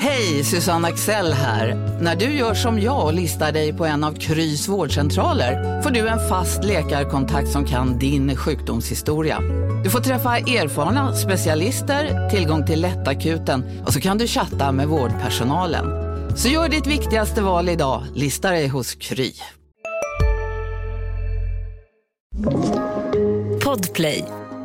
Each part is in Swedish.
Hej, Susanne Axel här. När du gör som jag och listar dig på en av Krys vårdcentraler får du en fast läkarkontakt som kan din sjukdomshistoria. Du får träffa erfarna specialister, tillgång till lättakuten och så kan du chatta med vårdpersonalen. Så gör ditt viktigaste val idag, lista dig hos Kry. Podplay.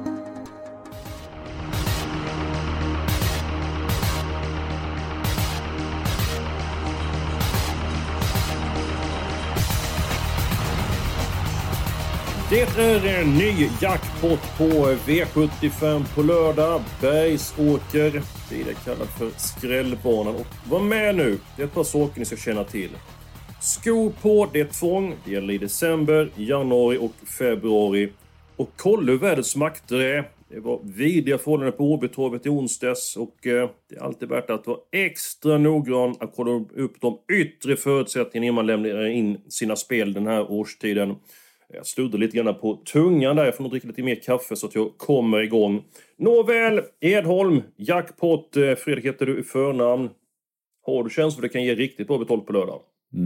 Det är en ny jackpot på V75 på lördag. Bergsåker, det är det kallat för skrällbanan. Och var med nu, det är ett par saker ni ska känna till. Skor på, det är tvång. Det gäller i december, januari och februari. Och kolla hur vädrets makter är. Det var vidriga förhållanden på Åbytorvet i onsdags. Och det är alltid värt att vara extra noggrann att kolla upp de yttre förutsättningarna innan man lämnar in sina spel den här årstiden. Jag sluddar lite grann på tungan där. Jag får nog dricka lite mer kaffe så att jag kommer igång. Nåväl, Edholm, jackpot. Fredrik heter du i förnamn. Har du känsla för att det kan ge riktigt bra betalt på lördag?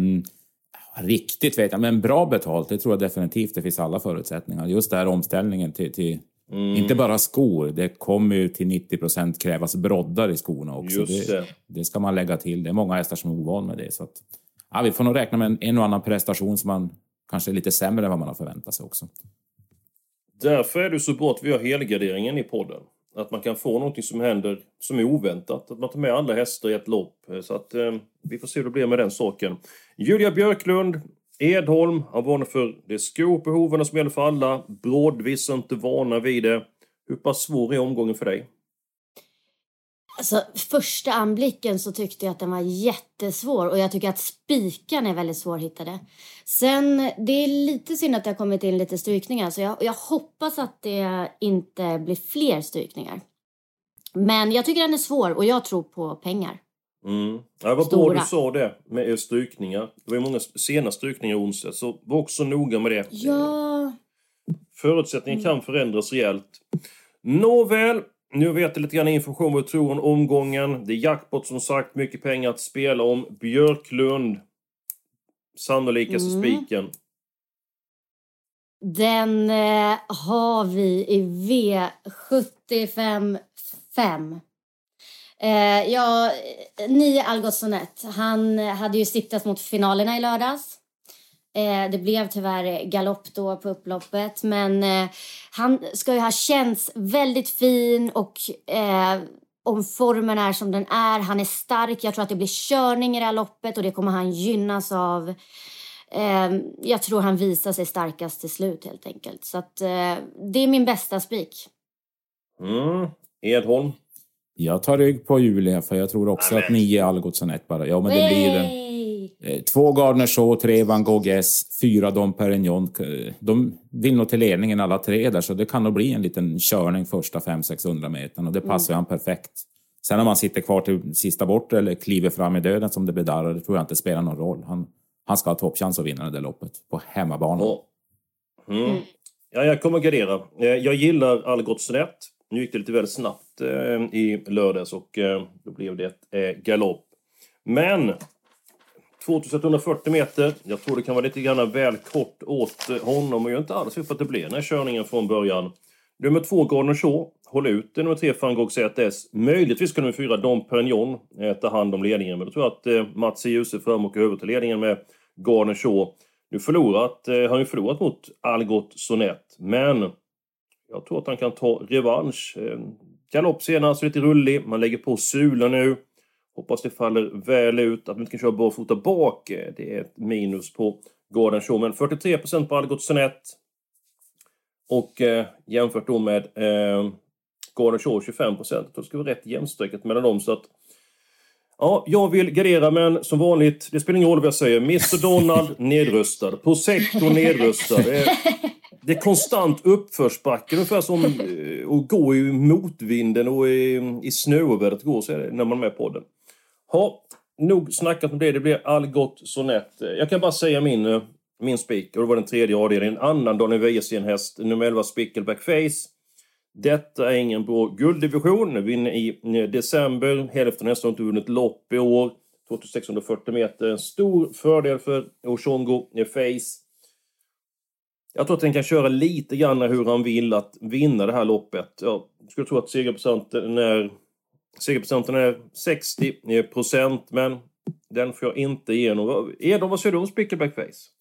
Riktigt vet jag, men bra betalt, det tror jag definitivt. Det finns alla förutsättningar. Just det här omställningen till inte bara skor. Det kommer ju till 90% krävas broddar i skorna också. Det ska man lägga till. Det är många hästar som är ovan med det. Så att, ja, vi får nog räkna med en och annan prestation som man kanske är lite sämre än vad man har förväntat sig också. Därför är det så bra att vi har helgarderingen i podden. Att man kan få någonting som händer som är oväntat. Att man tar med alla hästar i ett lopp. Så att vi får se hur det blir med den saken. Julia Björklund, Edholm, han varnar för det skobehoven som gäller för alla. Brådvis inte vana vid det. Hur pass svår är omgången för dig? Alltså, första anblicken så tyckte jag att den var jättesvår. Och jag tycker att spikan är väldigt svårhittade. Sen, det är lite synd att det har kommit in lite strykningar. Så jag hoppas att det inte blir fler strykningar. Men jag tycker den är svår och jag tror på pengar. Ja, vad bra du sa det med strykningar. Det var ju många sena strykningar i onsdag. Så var också noga med det. Ja. Förutsättningen kan förändras rejält. Nåväl. Nu vet jag lite grann information vad du tror om omgången. Det är jackpot som sagt, mycket pengar att spela om. Björklund, sannolikaste spiken. Den har vi i V75 5. 9 Algot Sonett. Han hade ju siktat mot finalerna i lördags. Det blev tyvärr galopp då på upploppet. Men han ska ju ha känts väldigt fin. Och om formen är som den är. Han är stark. Jag tror att det blir körning i det här loppet. Och det kommer han gynnas av. Jag tror han visar sig starkast till slut helt enkelt. Så att det är min bästa spik. Edholm. Jag tar rygg på Julia för jag tror också att 9 Algot Sonett bara. Ja, men det blir den. 2 Gardner Shaw, 3 Van Gogh S, 4 Dom Perignon. De vill nog till ledningen alla 3 där. Så det kan nog bli en liten körning första 500-600 meter. Och det passar han perfekt. Sen om man sitter kvar till sista bort eller kliver fram i döden som det bedarrar. Det tror jag inte spelar någon roll. Han ska ha toppchans att vinna det där loppet på hemmabanan. Ja, jag kommer gardera. Jag gillar Algot Sonett. Nu gick det lite väldigt snabbt i lördags och då blev det galopp. Men 2140 meter, jag tror det kan vara lite grann väl kort åt honom och jag är inte alls för att det blir den här körningen från början. Nummer 2 Gardner Shaw, håll ut. Nummer 3 Van Gogh ZS. Möjligtvis kan nummer 4 Dom Perignon ta hand om ledningen. Men då tror jag att Mats Josef åker över till ledningen med Gardner Shaw. Nu har han ju förlorat mot Algot Sonett. Men jag tror att han kan ta revansch. Galopp senast, lite rullig. Man lägger på Sula nu. Hoppas det faller väl ut. Att man inte kan köra barfota bak. Det är ett minus på Gardner Shaw. Men 43% på Algot Sonett. Och jämfört då med Gardner Shaw 25%. Det ska vara rätt jämnstökat mellan dem. Så att ja, jag vill gardera, men som vanligt, det spelar ingen roll vad jag säger. Mr. Donald nedröstad. Prosecco nedröstad. Det är konstant uppförsbacke. Ungefär som att gå i motvinden och i snöovädret går så är det när man är med på den. Nog snackat om det. Det blir Algot Sonett. Jag kan bara säga min spik. Och det var den tredje avdelningen. En annan Daniel Wäjersten häst. Nummer 11 Spickleback Face. Detta är ingen bra gulddivision. Vinner i december. Hälften nästan inte vunnit lopp i år. 2640 meter. En stor fördel för Oshongo Face. Jag tror att den kan köra lite grann hur han vill att vinna det här loppet. Jag skulle tro att segerprocenten är 60%, men den får jag inte igenom. Edom, vad säger du om Spickleback Face?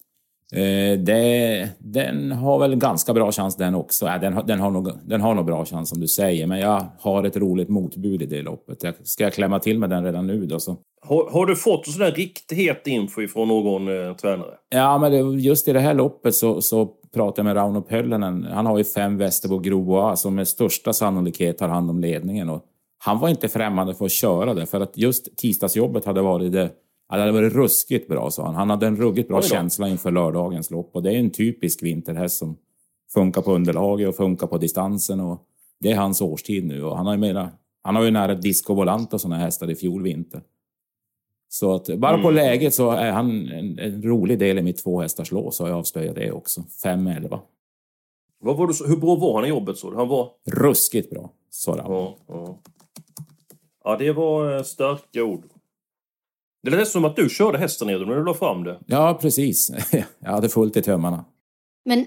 Den har väl ganska bra chans den också. Den har nog bra chans som du säger, men jag har ett roligt motbud i det loppet. Ska jag klämma till med den redan nu då så? Har du fått sån där riktigt info från någon tränare? Ja, men just i det här loppet så pratar jag med Rauno Pöllinen. Han har ju 5 Västerbo Groa som med största sannolikhet tar hand om ledningen. Och han var inte främmande för att köra det. För att just tisdagsjobbet hade varit ruskigt bra, sa han. Han hade en ruggigt bra känsla inför lördagens lopp. Och det är en typisk vinterhäst som funkar på underlaget och funkar på distansen. Och det är hans årstid nu. Och han har ju nära Disco Volant och såna hästar i fjol vinter. Så att bara på läget så är han en rolig del i mitt 2 hästars lås, så jag avslöjar det också. 5-11. Hur bra var han i jobbet, så? Han var ruskigt bra, sa han. Ja, det var starka ord. Det lät som att du körde hästen ner när du la fram det. Ja, precis. Jag hade fullt i tömmarna. Men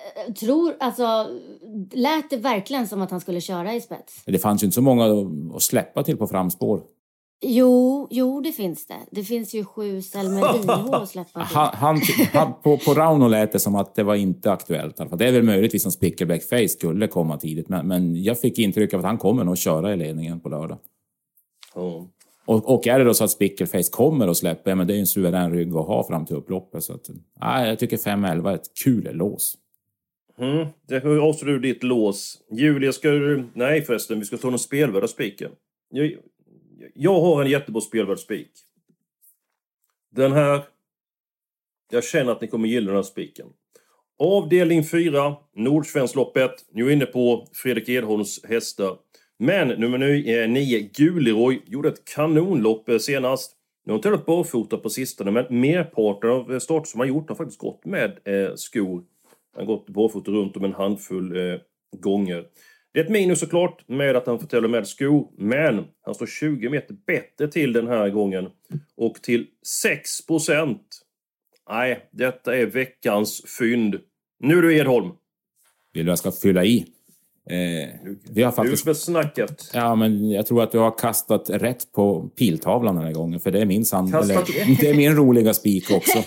lät det verkligen som att han skulle köra i spets? Det fanns ju inte så många att släppa till på framspår. Jo, det finns det. Det finns ju 7 Selmer IH att släppa till. På Rauno lät det som att det var inte aktuellt. Det är väl möjligtvis som Spickleback Face skulle komma tidigt. Men jag fick intryck av att han kommer att köra i ledningen på lördag. Och är det då så att Spickleface kommer att släppa, men det är ju en suverän rygg att ha fram till upploppet. Så att, jag tycker 5-11 är ett kul lås. Det avslutar du ditt lås. Julia, ska du... Nej förresten, vi ska ta någon spelvärda spiken. Jag har en jättebra spelvärd spik. Den här... Jag känner att ni kommer gilla den här spiken. Avdelning 4, Nordsvenskloppet. Nu är inne på Fredrik Edholms hästar. Men nummer 9, Guleroy, gjorde ett kanonlopp senast. Nu har han tävlat barfota på sistone, men merparten av start som han gjort har faktiskt gått med skor. Han har gått barfota runt om en handfull gånger. Det är ett minus såklart med att han får tävla med skor, men han står 20 meter bättre till den här gången. Och till 6%. Nej, detta är veckans fynd. Nu är du Edholm. Vill du jag ska fylla i? Vi har faktiskt... Du med snacket. Ja, men jag tror att du har kastat rätt på piltavlan den här gången. För det är det är min roliga spik också.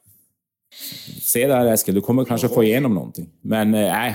Se där Eskil, du kommer kanske få igenom någonting. Men nej,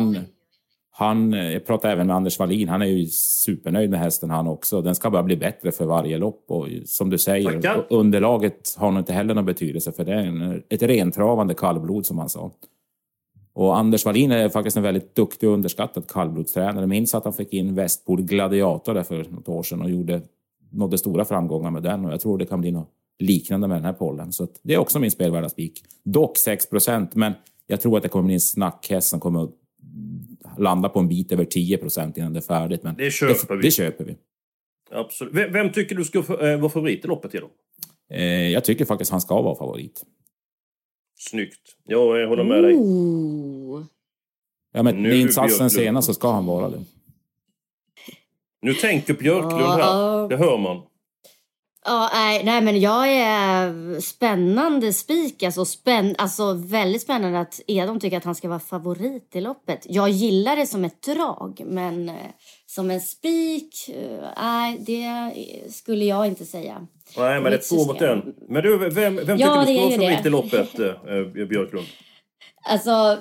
jag pratar även med Anders Wallin. Han är ju supernöjd med hästen han också. Den ska bara bli bättre för varje lopp. Och som du säger, underlaget har nog inte heller någon betydelse. För det är ett rentravande kallblod som han sa. Och Anders Wallin är faktiskt en väldigt duktig och underskattad kallblodstränare. Minns att han fick in Västpol Gladiator där för något år sedan och nådde stora framgångar med den. Och jag tror det kan bli något liknande med den här pollen. Så att det är också min spelvärda spik. Dock 6%, men jag tror att det kommer bli en snackhäst som kommer att landa på en bit över 10% innan det är färdigt. Men det köper vi. Absolut. Vem tycker du ska vara favorit i loppet idag? Jag tycker faktiskt han ska vara favorit. Snyggt. Jag håller med dig. Ja, men med insatsen senast så ska han vara det. Nu tänker Björklund här. Det hör man. Ja, nej, men jag är spännande spik. Alltså väldigt spännande att Edom tycker att han ska vara favorit i loppet. Jag gillar det som ett drag, men som en spik, nej, det skulle jag inte säga. Nej, men det är 2 mot 1. Men du, vem tycker du ska vara favorit i loppet, Björklund? Alltså,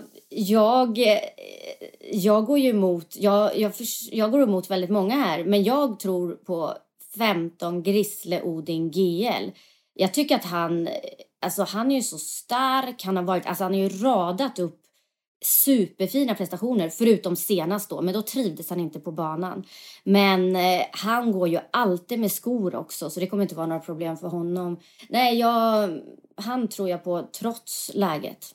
jag går ju emot, jag går emot väldigt många här, men jag tror på 15 Grisle Odin GL. Jag tycker att han är ju så stark, han har ju radat upp superfina prestationer förutom senast då, men då trivdes han inte på banan. Men han går ju alltid med skor också, så det kommer inte vara några problem för honom. Nej, han tror jag på trots läget.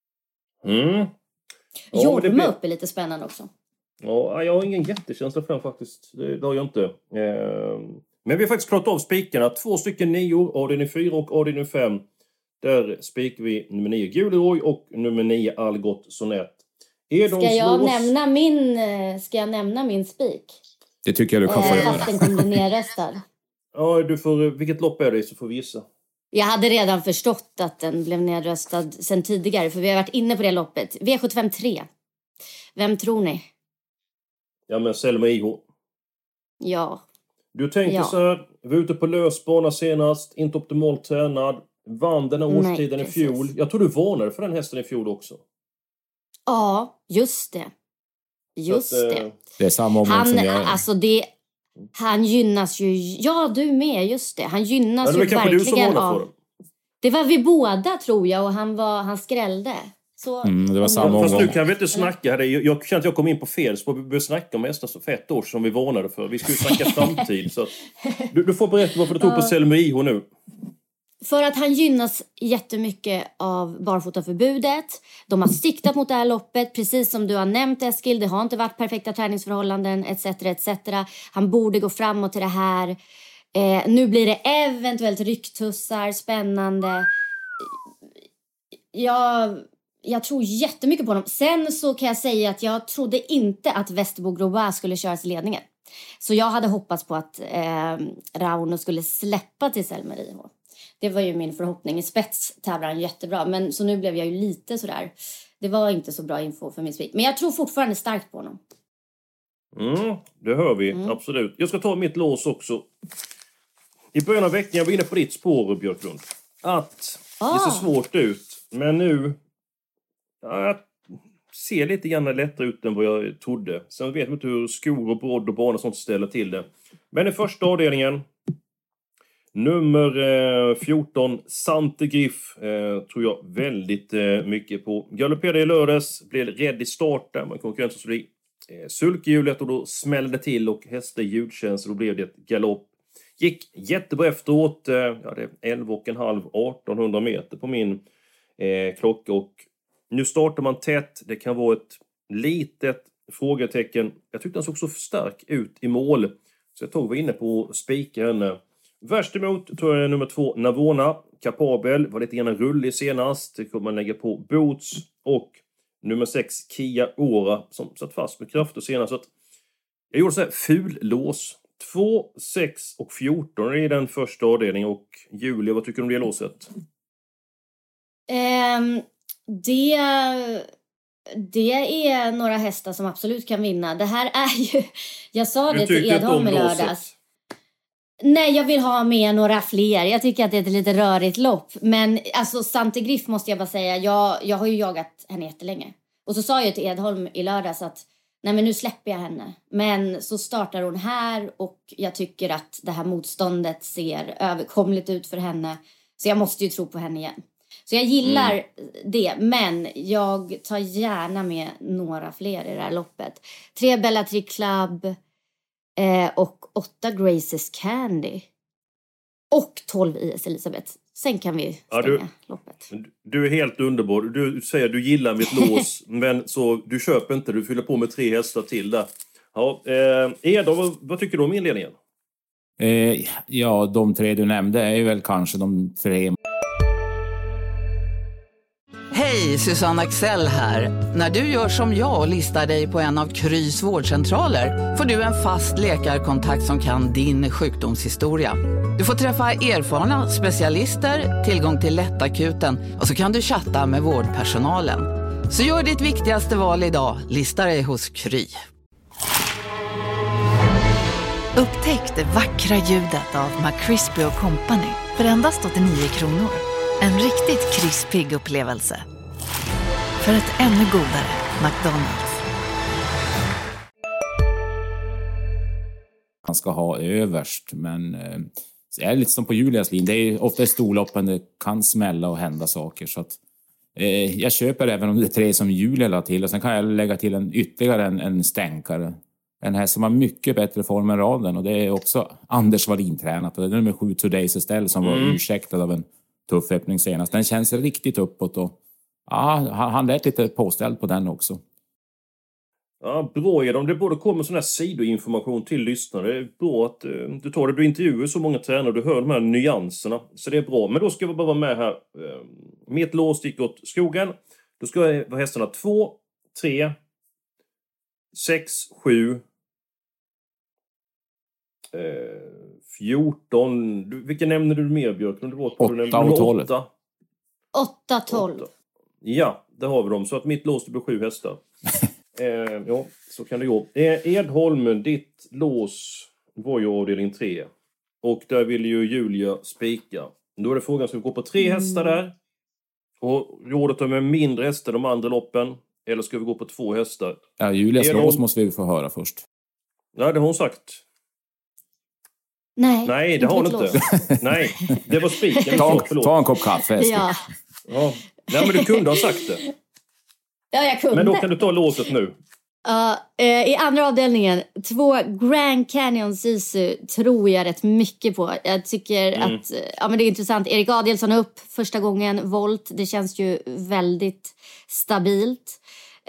Jorma upp är lite spännande också. Ja, jag har ingen jättekänsla för den faktiskt. Det har jag inte. Men vi har faktiskt klarat av spikarna. 2 stycken 9, avdelning 4 och avdelning 5. Där spikar vi nummer 9 Guleroy och nummer 9 Algot Sonett. Ska jag nämna min spik? Det tycker jag du kan få göra. Fast den kommer bli nedröstad. Ja, vilket lopp är det så får vi gissa. Jag hade redan förstått att den blev nedröstad sen tidigare. För vi har varit inne på det loppet. V75 3. Vem tror ni? Ja, men Selma IH. Ja. Du tänker så här, vi var ute på lösbana senast, inte optimalt tränad, vann den här årstiden i fjol. Jag tror du varnade för den hästen i fjol också. Ja, just det. Det är samma omgång som jag. Alltså han gynnas ju... Ja, du med, just det. Han gynnas ju verkligen du som av... Det var vi båda, tror jag, och han skrällde. Så, det var samma omgång. Fast nu kan vi inte snacka här. Jag känner att jag kom in på fel spår. Vi började snacka om hästar för 1 år som vi varnade för. Vi skulle snacka framtid. Så du får berätta varför du tog på Selma IH nu. För att han gynnas jättemycket av barfotaförbudet. De har siktat mot det här loppet. Precis som du har nämnt, Eskil. Det har inte varit perfekta träningsförhållanden, etc. Han borde gå framåt till det här. Nu blir det eventuellt rycktussar. Spännande. Jag tror jättemycket på honom. Sen så kan jag säga att jag trodde inte att Västerbo Groba skulle köras i ledningen. Så jag hade hoppats på att Rauno skulle släppa till Selma IH. Det var ju min förhoppning. I spets tävlar han jättebra. Men så nu blev jag ju lite sådär. Det var inte så bra info för min spik. Men jag tror fortfarande starkt på honom. Det hör vi. Absolut. Jag ska ta mitt lås också. I början av veckan jag var inne på ditt spår, Björklund. Att det ser svårt ut. Men nu... jag ser lite grann lättare ut än vad jag trodde. Sen vet man inte hur skor och brodd och barn och sånt ställer till det. Men i första avdelningen... Nummer 14, Sante Griff, tror jag väldigt mycket på. Galopperade i lördags, blev rädd i starten, men konkurrensen så blir sulkhjulet och då smällde till och häste ljudtjänst och då blev det ett galopp. Gick jättebra efteråt, det är 11,5, 1800 meter på min klocka och nu startar man tätt, det kan vara ett litet frågetecken. Jag tyckte den såg så stark ut i mål, så jag var inne på att spika henne. Värst emot tror jag är nummer 2, Navona. Kapabel var lite grann rullig senast. Det kommer man lägga på Boots. Och nummer 6, Kia Ora. Som satt fast med krafter senast. Så att jag gjorde så här ful lås. 2, 6 och 14 i den första avdelningen. Och Julia, vad tycker du om det låset? Det är några hästar som absolut kan vinna. Det här är ju... Jag sa det till Edholm i lördags. Nej, jag vill ha med några fler. Jag tycker att det är ett lite rörigt lopp. Men alltså Sante Griff måste jag bara säga. Jag har ju jagat henne jättelänge. Och så sa jag till Edholm i lördags att nej men nu släpper jag henne. Men så startar hon här och jag tycker att det här motståndet ser överkomligt ut för henne. Så jag måste ju tro på henne igen. Så jag gillar det. Men jag tar gärna med några fler i det här loppet. 3 Bellatrix Club... och 8 Graces Candy. Och 12 IS Elisabeth. Sen kan vi stänga loppet. Du är helt underbar. Du säger att du gillar mitt lås. Men så du köper inte. Du fyller på med 3 hästar till där. Ja, Eda, vad tycker du om inledningen? Ja, de 3 du nämnde är väl kanske de 3. Hej, Susanne Axel här. När du gör som jag och listar dig på en av Krys vårdcentraler får du en fast läkarkontakt som kan din sjukdomshistoria. Du får träffa erfarna specialister, tillgång till lättakuten och så kan du chatta med vårdpersonalen. Så gör ditt viktigaste val idag, lista dig hos Kry. Upptäck det vackra ljudet av McCrispy & Company för endast 89 kronor. En riktigt krispig upplevelse. För ett ännu godare McDonald's. Man ska ha överst, men det är lite som på Julias linje. Det är ofta i storloppen det kan smälla och hända saker. Så att, jag köper även om det är 3 som Julia la till. Och sen kan jag lägga till ytterligare en stänkare. En här som har mycket bättre form än raden. Och det är också Anders Wallin tränat. Och det är nummer 7 Today's Estelle som var ursäktad av en tuff öppning senast. Den känns riktigt uppåt och han lät lite påställd på den också. Ja, bra är de. Det borde komma sån här sidoinformation till lyssnare. Det är bra att du tar det. Du intervjuar så många tränare. Du hör de här nyanserna. Så det är bra. Men då ska vi bara vara med här. Mitt lås gick åt skogen. Då ska jag vara hästarna 2, 3, 6, 7, 14. Vilken nämnde du mer, Björklund? 8 och 12. 8, 12. Ja, det har vi dem. Så att mitt lås blir 7 hästar. Ja, så kan det gå. Edholm, ditt lås var ju avdelning 3. Och där ville ju Julia spika. Då är det frågan, ska vi gå på 3 hästar där? Och rådet med mindre hästar de andra loppen? Eller ska vi gå på 2 hästar? Ja, Julias lås måste vi få höra först. Nej, det har hon sagt. Nej, det har hon inte. Nej, det var spiken. Ta en kopp kaffe. Ja. Ja. Nej, men du kunde ha sagt det. Ja, jag kunde. Men då kan du ta låset nu. I andra avdelningen 2 Grand Canyon Sisu tror jag rätt mycket på. Jag tycker att men det är intressant. Erik Adielsson upp första gången volt. Det känns ju väldigt stabilt.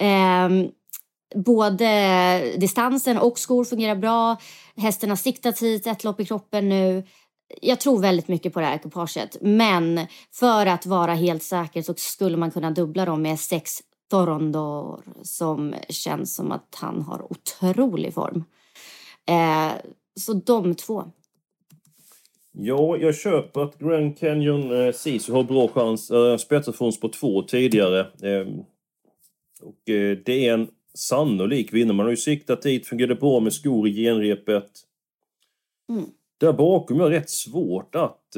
Både distansen och skor fungerar bra. Hästen har siktat hit, ett lopp i kroppen nu. Jag tror väldigt mycket på det här ekipaget. Men för att vara helt säker så skulle man kunna dubbla dem med 6 Torondor som känns som att han har otrolig form. Så de 2. Ja, jag köper att Grand Canyon Sisu har bra chans. Spetsafons på 2 tidigare. Och det är en sannolik vinnare. Man har ju siktat dit, fungerade bra med skor i genrepet. Där bakom är rätt svårt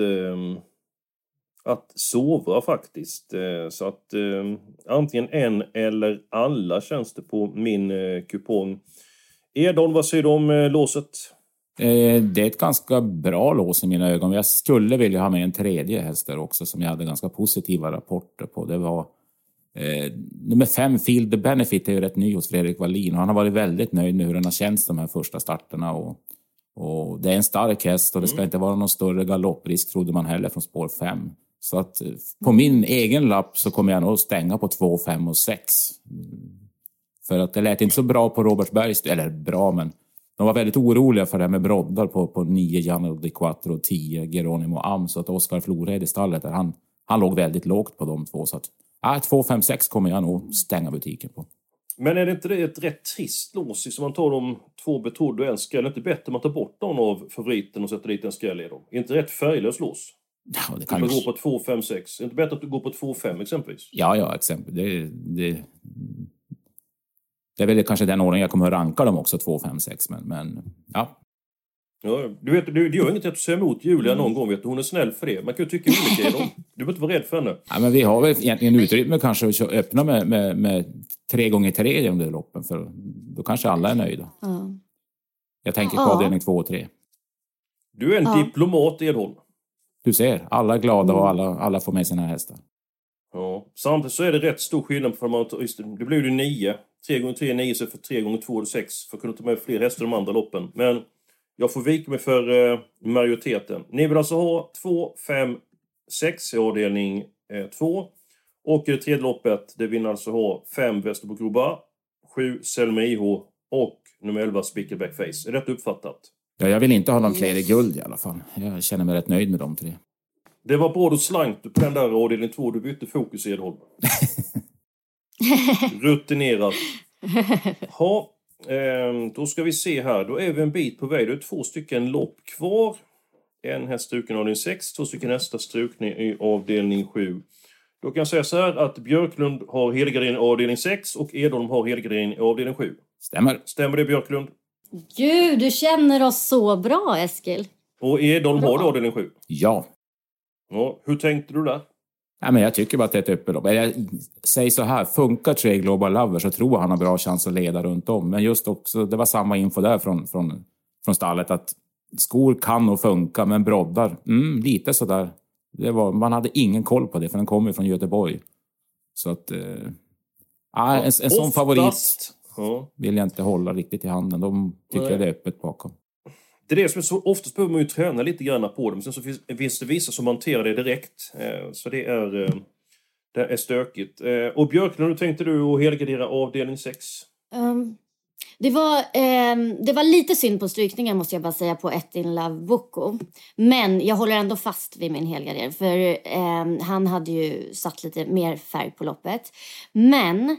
att sova faktiskt. Så att antingen en eller alla känns det på min kupong. Edon, vad säger du om låset? Det är ett ganska bra lås i mina ögon. Jag skulle vilja ha med en 3:e häst där också som jag hade ganska positiva rapporter på. Det var nummer 5, Field the Benefit, är ju rätt ny hos Fredrik Wallin. Och han har varit väldigt nöjd med hur den har känts de här första starterna. Och det är en stark häst och det ska inte vara någon större galopprisk, trodde man heller, från spår 5. Så att på min egen lapp så kommer jag nog stänga på 2, 5 och 6. För att det lät inte så bra på Robertsbergs, eller bra, men de var väldigt oroliga för det här med broddar på 9 Gianno Di Quattro och 10 Geronimo Am. Så att Oskar Flored i stallet där, han låg väldigt lågt på de 2. Så att 2, 5, 6 kommer jag nog stänga butiken på. Men är det inte ett rätt trist lås? Som man tar de 2 betrodda och en skräll. Är det inte bättre om man tar bort någon av favoriten och sätter dit en skräll i dem? Är inte rätt färglös lås? Ja, det kan man gå på 2, 5, 6. Är det inte bättre att du går på 2, 5 exempelvis? Ja, exempel. Det är väl kanske den ordningen jag kommer att ranka dem också, 2, 5, 6. Men ja. Ja, du vet, det gör inget att du säger emot Julia någon gång, vet du. Hon är snäll för det. Man kan ju tycka olika i dem. Du behöver inte vara rädd för henne. Ja, men vi har väl egentligen utrymme kanske att öppna med 3x3 under loppen. För då kanske alla är nöjda. Jag tänker på avdelning 2 och 3. Du är en diplomat, Edholm. Du ser, alla är glada och alla får med sina hästar. Ja, samtidigt så är det rätt stor skillnad för man det blir ju 9. 3x3 är 9, så för 3x2 är 6. För att kunna ta med fler hästar de andra loppen. Men jag får vika mig för majoriteten. Ni vill alltså ha 2, 5, 6 i avdelning 2. Och i det tredje loppet, det vill alltså ha 5 Västerbo Groba, 7 Selma IH och nummer 11 Spickelback Face. Är det uppfattat? Ja, jag vill inte ha någon fler i guld i alla fall. Jag känner mig rätt nöjd med de 3. Det var bra, du slank på den där avdelning 2. Du bytte fokus i Edholm. Rutinerat. Ja, då ska vi se här. Då är vi en bit på väg. Det är 2 stycken lopp kvar. En häst struken i avdelning 6. 2 stycken hästar strukna i avdelning 7. Då kan jag säga så här att Björklund har helgardering i avdelning 6 och Edholm har helgardering i avdelning 7. Stämmer. Stämmer det, Björklund? Gud, du känner oss så bra, Eskil. Och Edholm har du avdelning 7? Ja. Ja, hur tänkte du där? Ja, men jag tycker bara att det är ett öppet lopp. Jag säger så här, funkar Tre Global Lover så tror jag han har bra chans att leda runt om. Men just också, det var samma info där från stallet att skor kan och funka, men broddar, lite sådär. Man hade ingen koll på det, för den kommer från Göteborg. Så att en sån favorit vill jag inte hålla riktigt i handen. De tycker det är öppet bakom. Det är det som är så, oftast behöver man ju träna lite grann på dem. Sen så finns det vissa som hanterar det direkt. Så det är stökigt. Och Björklund, hur tänkte du att helgardera avdelning 6? Det var lite synd på strykningen, måste jag bara säga, på ett In Love Boko. Men jag håller ändå fast vid min helgardering. För han hade ju satt lite mer färg på loppet. Men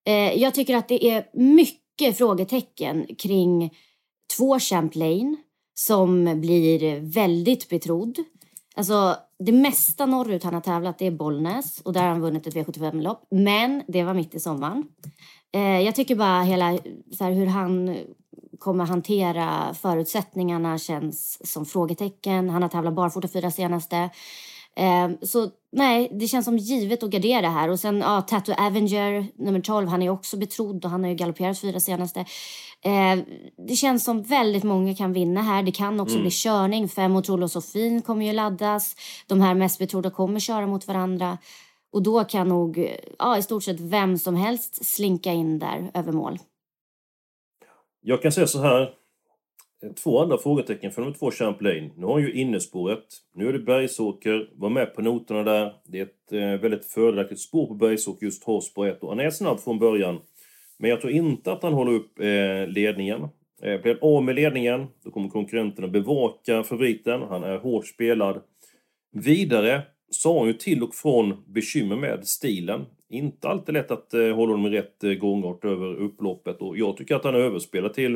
Jag tycker att det är mycket frågetecken kring 2 Champlain som blir väldigt betrodd. Alltså det mesta norrut han har tävlat det är Bollnäs och där har han vunnit ett V75-lopp. Men det var mitt i sommaren. Jag tycker bara hela så här, hur han kommer hantera förutsättningarna känns som frågetecken. Han har tävlat barfota 4 senaste. Så nej, det känns som givet att gardera här. Och sen Tattoo Avenger nummer 12, han är också betrodd och han har ju galopperat 4 senaste. Det känns som väldigt många kan vinna här. Det kan också bli körning. 5 och Trollo Sofin kommer ju laddas. De här mest betrodda kommer köra mot varandra. Och då kan nog i stort sett vem som helst slinka in där över mål. Jag kan säga så här. 2 andra frågetecken för nummer 2 Champlain. Nu har ju innespåret. Nu är det Bergsåker. Var med på noterna där. Det är ett väldigt fördelaktigt spår på Bergsåker. Just hårspår 1. Och han är snabb från början. Men jag tror inte att han håller upp ledningen. Blir av med ledningen. Då kommer konkurrenterna bevaka favoriten. Han är hårt spelad. Vidare så har han ju till och från bekymmer med stilen. Inte alltid lätt att hålla honom i rätt gångart över upploppet. Och jag tycker att han överspelar till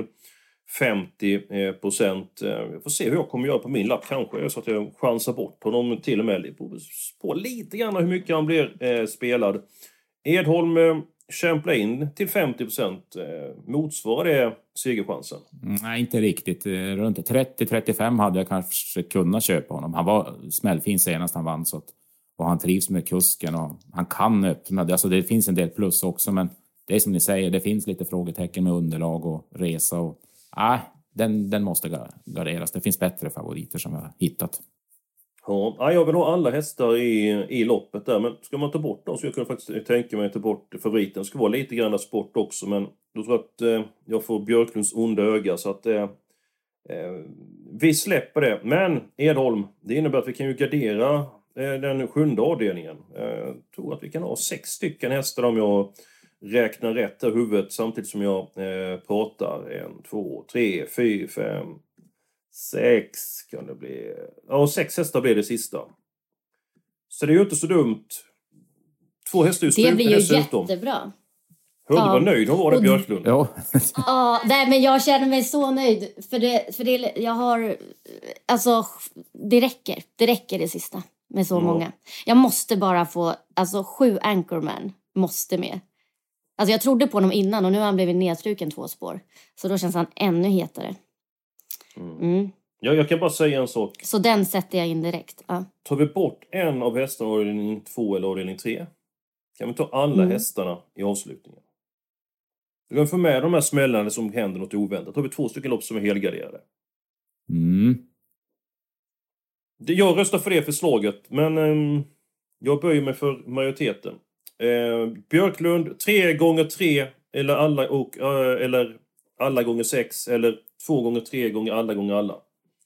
50%. Jag får se hur jag kommer göra på min lapp. Kanske så att jag chansar bort honom till och med. På lite grann hur mycket han blir spelad. Edholm Champlain till 50%. Motsvarar det segerchansen? Nej, inte riktigt. Runt 30-35 hade jag kanske kunnat köpa honom. Han var smällfin senast han vann. Så att, och han trivs med kusken och han kan öppna. Alltså det finns en del plus också, men det är som ni säger, det finns lite frågetecken med underlag och resa. Och, den måste garderas. Det finns bättre favoriter som jag har hittat. Ja, jag vill ha alla hästar i loppet där. Men ska man ta bort dem så jag kunde faktiskt tänka mig att ta bort favoriten. Det ska vara lite grann sport också. Men då tror jag att jag får Björklunds onda öga. Så att vi släpper det. Men Edholm, det innebär att vi kan ju gardera den 7:e avdelningen. Jag tror att vi kan ha 6 stycken hästar om jag räknar rätt i huvudet samtidigt som jag pratar. 1, 2, 3, 4, 5, 6 kan det bli. Ja, 6 hästar blir det sista. Så det är ju inte så dumt. 2 hästar just det blir ju jättebra. Hörde du vad nöjd hon var det, Björklund? Ja. Nej, men jag känner mig så nöjd. För det jag har... Alltså, det räcker det sista med så många. Jag måste bara få... Alltså, 7 Anchorman måste med. Alltså, jag trodde på honom innan och nu har han blivit nedstruken 2 spår. Så då känns han ännu hetare. Ja, jag kan bara säga en sak. Så den sätter jag in direkt. Ja. Tar vi bort en av hästarna i avdelning 2 eller avdelning 3 kan vi ta alla hästarna i avslutningen. Vi kan få med de här smällarna som händer något oväntat. Tar vi 2 stycken lopp som är helgarderade. Jag röstar för det förslaget, men jag böjer mig för majoriteten. Björklund 3x3 eller alla gånger 6 eller 2x3 gånger alla.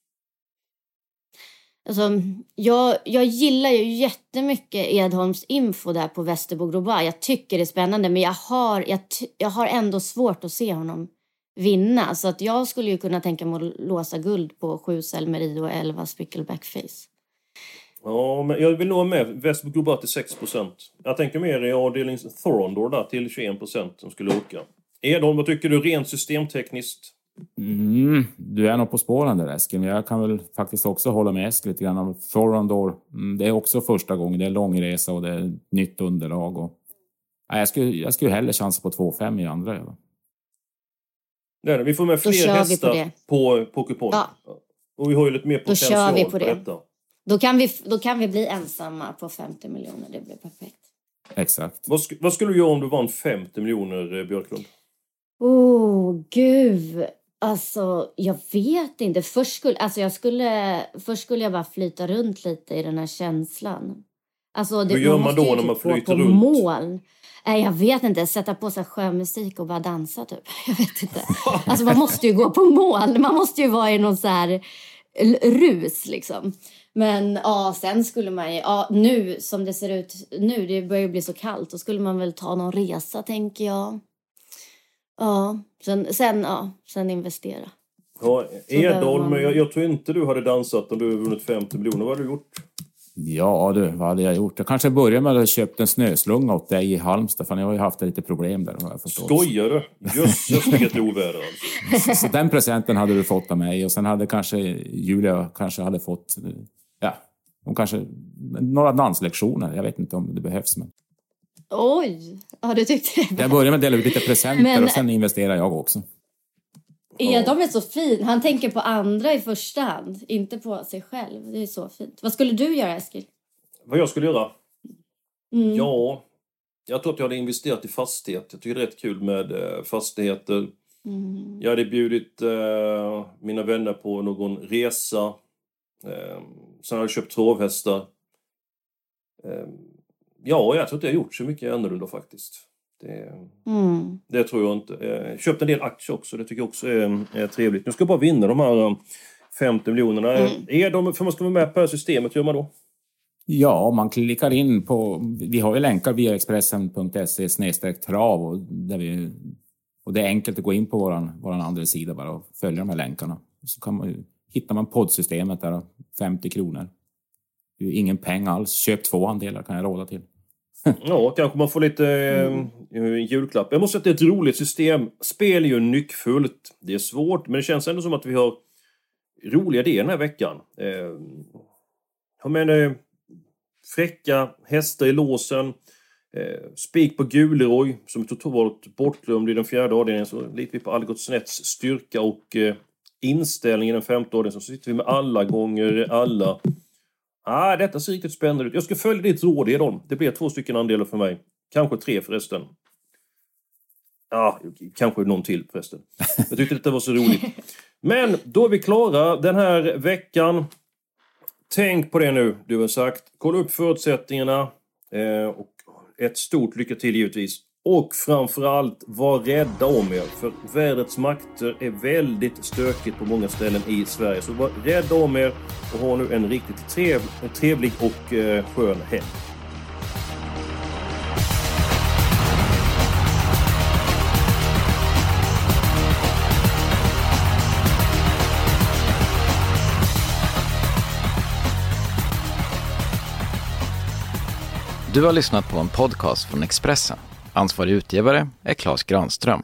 Alltså, jag gillar ju jättemycket Edholms info där på Västerbo Global. Jag tycker det är spännande, men jag har ändå svårt att se honom vinna. Så att jag skulle ju kunna tänka mig att låsa guld på 7 Selmerie och 11 Spickleback Face. Ja, men jag vill nog med Västerbo Global till 6%. Jag tänker mer i avdelning Thorondor där till 21% som skulle åka. Edholm, vad tycker du rent systemtekniskt? Du är nog på spåren där, Eskil. Men jag kan väl faktiskt också hålla med Eskil lite grann om Thorondor. Det är också första gången. Det är lång resa och det är nytt underlag. Och... Jag skulle hellre chansa på 2-5 i andra. Nej, vi får med fler hästar på kupongen. Ja. Och vi har ju lite mer potential då kör vi på detta. Då kan vi bli ensamma på 50 miljoner. Det blir perfekt. Exakt. Vad skulle du göra om du vann 50 miljoner, Björklund? Gud. Alltså, jag vet inte. Först skulle jag bara flyta runt lite i den här känslan. Alltså, hur gör man då när man flyter runt? Mål. Jag vet inte. Sätta på sig sjömusik och bara dansa typ. Jag vet inte. Alltså, man måste ju gå på mål. Man måste ju vara i någon så här rus liksom. Men sen skulle man ju... nu som det ser ut nu, det börjar ju bli så kallt. Då skulle man väl ta någon resa, tänker jag. Ja, sen investera. Ja, Edholm, jag tror inte du hade dansat om du vunnit 50 miljoner. Vad har du gjort? Ja du, vad hade jag gjort? Jag kanske började med att köpa en snöslunga åt dig i Halmstad. För jag har ju haft lite problem där. Skojar du? Jösses vilket oväder alltså. Så den presenten hade du fått av mig. Och sen hade kanske Julia hade fått... Ja, hon kanske... Några danslektioner. Jag vet inte om det behövs. Men... Oj, ja du tyckte det. Jag började med att dela ut lite presenter och sen investerar jag också. Ja, de är så fin. Han tänker på andra i första hand. Inte på sig själv. Det är så fint. Vad skulle du göra, Eskil? Vad jag skulle göra? Ja, jag tror att jag hade investerat i fastighet. Jag tycker det är rätt kul med fastigheter. Jag hade bjudit mina vänner på någon resa. Sen hade jag köpt travhästar. Ja, jag tror att jag har gjort så mycket annorlunda faktiskt. Det tror jag inte. Köpt en del aktier också. Det tycker jag också är trevligt. Nu ska jag bara vinna de här 50 miljonerna. För man ska vara med på systemet, gör man då? Ja, man klickar in på... Vi har ju länkar via expressen.se/trav och det är enkelt att gå in på våran andra sida bara och följa de här länkarna. Så hittar man poddsystemet där, 50 kronor. Det är ingen peng alls. Köp 2 andelar kan jag råda till. Ja, kanske man får lite julklapp. Jag måste säga att det är ett roligt system. Spel är ju nyckfullt. Det är svårt, men det känns ändå som att vi har roliga idéer den här veckan. Fräcka hästar i låsen. Spik på Guleroy som är totalt bortglömd i den 4:e avdelningen. Så litar vi på Algots Nets styrka och inställning i den 5:e avdelningen. Så sitter vi med alla gånger alla. Detta ser riktigt spännande ut. Jag ska följa ditt råd, Edon. Det blir 2 stycken andelar för mig. Kanske 3 förresten. Kanske någon till förresten. Jag tyckte detta var så roligt. Men då är vi klara den här veckan. Tänk på det nu, du har sagt. Kolla upp förutsättningarna. Och ett stort lycka till givetvis. Och framförallt, var rädda om er. För vädrets makter är väldigt stökigt på många ställen i Sverige. Så var rädda om er och ha nu en riktigt trevlig och skön helg. Du har lyssnat på en podcast från Expressen. Ansvarig utgivare är Claes Granström.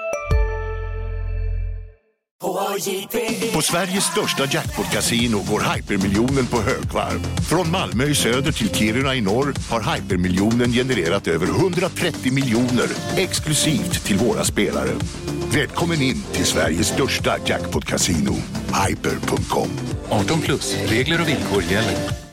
På Sveriges största jackpot-casino går Hypermiljonen på högvarv. Från Malmö i söder till Kiruna i norr har Hypermiljonen genererat över 130 miljoner exklusivt till våra spelare. Välkommen in till Sveriges största jackpot-casino, hyper.com. 18+, regler och villkor gäller.